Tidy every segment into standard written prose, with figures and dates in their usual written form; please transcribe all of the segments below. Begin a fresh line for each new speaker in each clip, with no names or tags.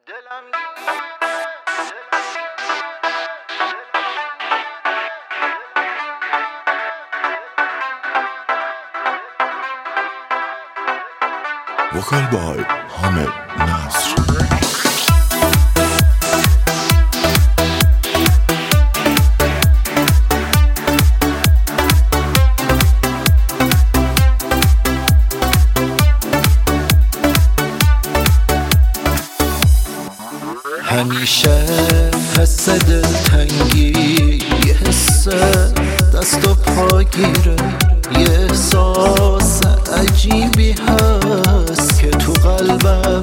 وکال بای حامد نصر.
همیشه حس دلتنگی یه حس دست و پا گیره، یه احساس عجیبی هست که تو قلبم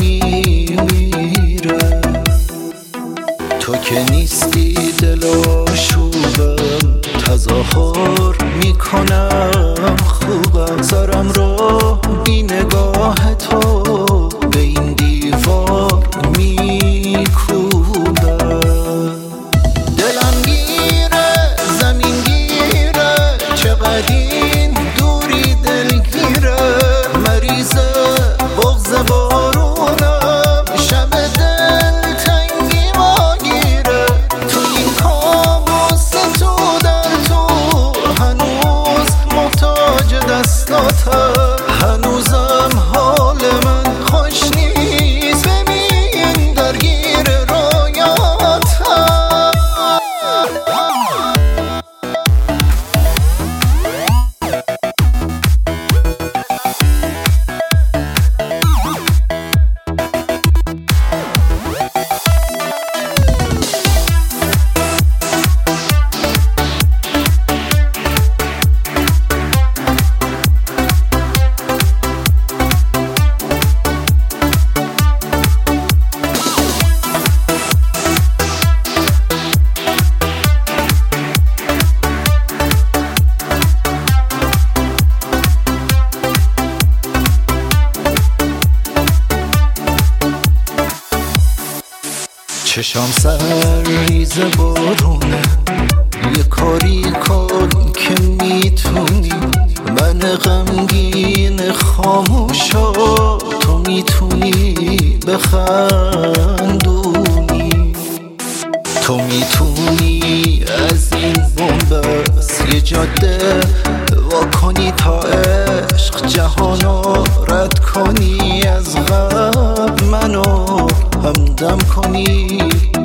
نمیمیره. تو که نیستی دل آشوبم، تظاهر میکنم خوبم، سرم رو بی نگاه تو به این دیوار میکوبم. دلم گیره زمین گیره، چقدر این دوری دلگیره، مریضه بغض بارونم، شب دل تنگی ما گیره. تو این کابوس تو در تو هنوز محتاج دستاتم، هنوزم حال من خوش نیست، ببین درگیر رویاتم. چشام سرریز بارونه، یه کاری کن که میتونی، من غمگین خاموشا تو میتونی بخندونی. تو میتونی از این بنبست یه جاده وا کنی تا عشق جهانو رد کنی، از غم منو همدم کنی.